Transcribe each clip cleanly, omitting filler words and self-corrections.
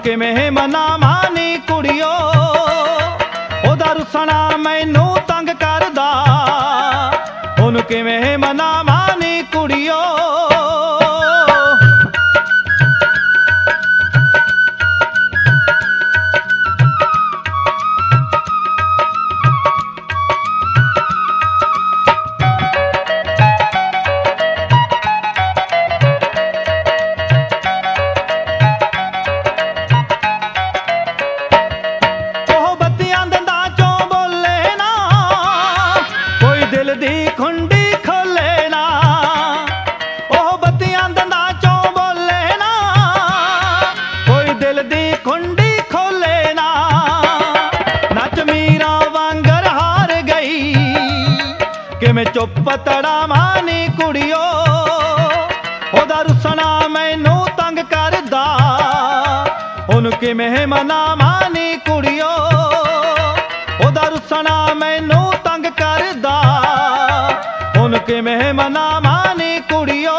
ਕਿਵੇਂ ਮਨਾਵਾਂ ਨੀ ਕੁੜੀਓ, ਉਹਦਾ ਰੁੱਸਣਾ ਮੈਨੂੰ ਤੰਗ ਕਰਦਾ, ਉਹਨੂੰ ਕਿਵੇਂ ਮਨਾਵਾਂ ਨੀ ਕੁੜੀਓ। ਦਿਲ ਦੀ ਖੁੰਡੀ ਖੋਲੇ ਨਾ, ਉਹ ਬੱਤੀਆਂ ਦੰਦਾਂ ਚੋਂ ਬੋਲੇ ਨਾ, ਕੋਈ ਦਿਲ ਦੀ ਖੁੰਡੀ ਖੋਲੇ ਨਾ। ਨੱਚ ਮੀਰਾ ਵਾਂਗਰ ਹਾਰ ਗਈ, ਕਿਵੇਂ ਚੁੱਪ ਤੜਾਵਾਂ ਨੀ ਕੁੜੀਓ, ਉਹਦਾ ਰੁੱਸਣਾ ਮੈਨੂੰ ਤੰਗ ਕਰਦਾ, ਉਹਨੂੰ ਕਿਵੇਂ ਮਨਾਵਾਂ ਨੀ ਕੁੜੀਓ, ਉਹਦਾ ਰੁੱਸਣਾ ਮੈਨੂੰ ਤੰਗ ਕਰਦਾ, ਉਹਨੂੰ ਕਿਵੇਂ ਮਨਾਵਾਂ ਨੀ ਕੁੜੀਓ।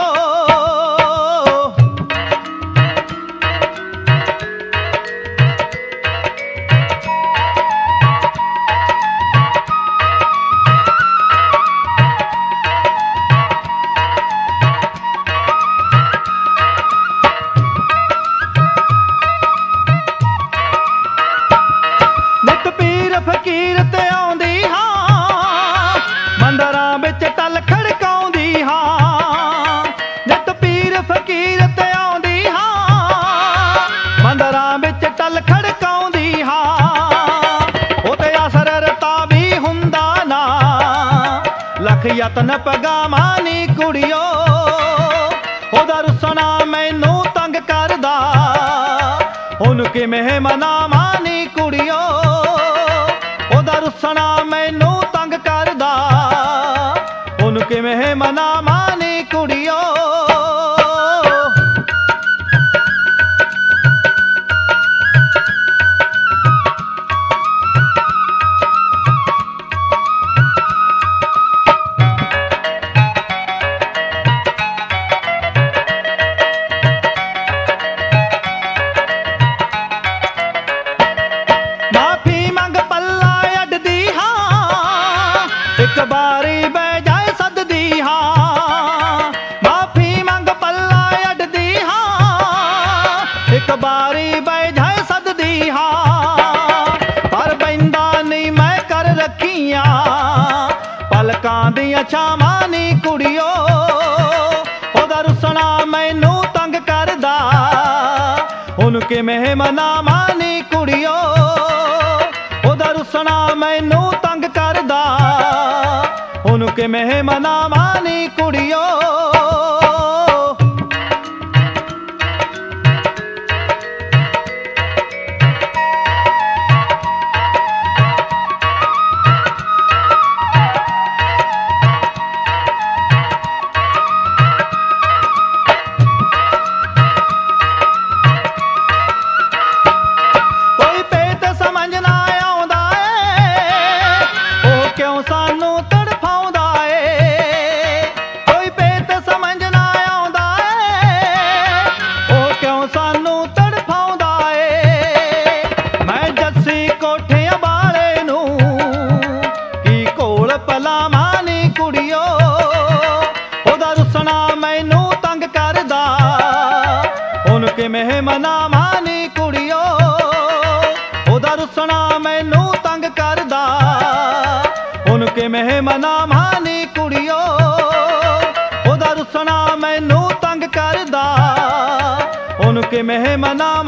ਨਿੱਤ ਪੀਰ ਫਕੀਰ ਤੇ ਆਉਂਦੀ ਹਾਂ, ਮੰਦਰਾਂ ਵਿੱਚ ਟੱਲ ਖੜਕਾਉਂਦੀ ਹਾਂ। ਨਿੱਤ ਪੀਰ ਫਕੀਰ ਤੇ ਆਉਂਦੀ ਹਾਂ, ਮੰਦਰਾਂ ਵਿੱਚ ਟੱਲ ਖੜਕਾਉਂਦੀ ਹਾਂ। ਉਹ ਤੇ ਅਸਰ ਰਤਾ ਵੀ ਹੁੰਦਾ ਨਾ, ਲੱਖ ਯਤਨ ਪਗਾਵਾਂ ਨੀ ਕੁੜੀਓ, ਉਹਦਾ ਰੁੱਸਣਾ ਮੈਨੂੰ ਤੰਗ ਕਰਦਾ, ਉਹਨੂੰ ਕਿਵੇਂ ਮਨਾਵਾਂ ਨੀ ਕੁੜੀਓ, ਉਹਦਾ ਰੁੱਸਣਾ ਮੈਨੂੰ ਤੰਗ ਕਰਦਾ, ਉਹਨੂੰ ਕਿਵੇਂ ਮਨਾਵਾਂ ਨੀ ਕੁੜੀਓ। ਮਾਫੀ ਮੰਗ ਪੱਲਾ ਅੱਡਦੀ ਹਾਂ, ਇੱਕ ਵਾਰੀ ਬਹਿ ਜਾਏ ਸੱਦਦੀ ਹਾਂ। ਮਾਫੀ ਮੰਗ ਪੱਲਾ ਅੱਡਦੀ ਹਾਂ, ਇੱਕ ਵਾਰੀ ਬਹਿ ਜਾਏ ਸੱਦਦੀ ਹਾਂ। ਪਰ ਬੈਂਦਾ ਨਹੀਂ ਮੈਂ ਕਰ ਰੱਖੀਆਂ, ਪਲਕਾਂ ਦੀਆਂ ਛਾਵਾਂ ਨੀ ਕੁੜੀਓ, ਉਹਦਾ ਰੁੱਸਣਾ ਮੈਨੂੰ ਤੰਗ ਕਰਦਾ, ਉਹਨੂੰ ਕਿਵੇਂ ਮਨਾਵਾਂ ਨੀ ਕੁੜੀਓ, ਉਹਦਾ ਰੁੱਸਣਾ ਮੈਨੂੰ ਤੰਗ ਕਰਦਾ, ਉਹਨੂੰ ਕਿਵੇਂ ਮਨਾਵਾਂ ਨੀ ਕੁੜੀਓ। ਕੋਈ ਭੇਤ ਸਮਝ ਨਾ ਆਉਂਦਾ ਏ, ਉਹ ਕਿਉਂ ਸਾਨੂੰ ਤੜਫਾਉਂਦਾ ਏ। ਕੋਈ ਭੇਤ ਸਮਝ ਨਾ ਆਉਂਦਾ ਏ, ਉਹ ਕਿਉਂ ਸਾਨੂੰ ਤੜਫਾਉਂਦਾ ਏ। ਮੈਂ ਜੱਸੀ ਕੋਠਿਆਂ ਵਾਲੇ ਨੂੰ ਕੀ ਕੋਲ ਪਲਾਵਾਂ ਨੀ ਕੁੜੀਓ, ਉਹਦਾ ਰੁੱਸਣਾ ਮੈਨੂੰ ਤੰਗ ਕਰਦਾ, ਉਹਨੂੰ ਕਿਵੇਂ ਮਨਾਵਾਂ ਨੀ ਕੁੜੀਓ, ਉਹਦਾ ਰੁੱਸਣਾ ਮੈਨੂੰ ਤੰਗ ਕਰਦਾ, ਉਹਨੂੰ ਕਿਵੇਂ ਮਨਾਵਾਂ ਨੀ ਕੁੜੀਓ, ਉਹਦਾ ਰੁੱਸਣਾ ਮੈਨੂੰ ਤੰਗ ਕਰਦਾ, ਉਹਨੂੰ ਕਿਵੇਂ ਮਨਾਵਾਂ।